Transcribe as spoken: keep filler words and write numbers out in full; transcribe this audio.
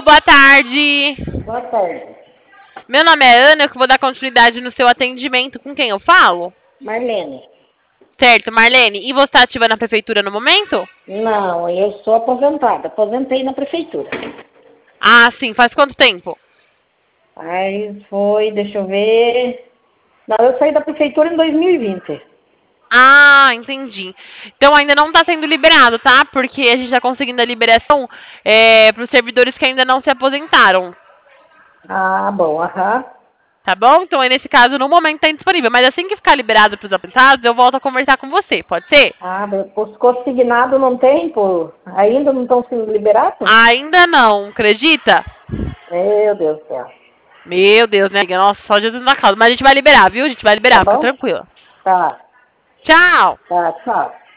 boa tarde. Boa tarde. Meu nome é Ana, eu que vou dar continuidade no seu atendimento. Com quem eu falo? Marlene. Certo, Marlene. E você está ativa na prefeitura no momento? Não, eu sou aposentada. Aposentei na prefeitura. Ah, sim. Faz quanto tempo? Aí foi, deixa eu ver. Não, eu saí da prefeitura em dois mil e vinte. Ah, entendi. Então ainda não está sendo liberado, tá? Porque a gente está conseguindo a liberação é, para os servidores que ainda não se aposentaram. Ah, bom, aham. Tá bom? Então, aí, nesse caso, no momento está indisponível. Mas assim que ficar liberado para os aposentados, eu volto a conversar com você. Pode ser? Ah, os consignado não tem, pô. Ainda não estão sendo liberados? Ainda não, acredita? Meu Deus do céu. Meu Deus, né, amiga? Nossa, só Jesus na causa. Mas a gente vai liberar, viu? A gente vai Tá liberar, fica bom? tranquila. Tá, Tchau! tá, tchau.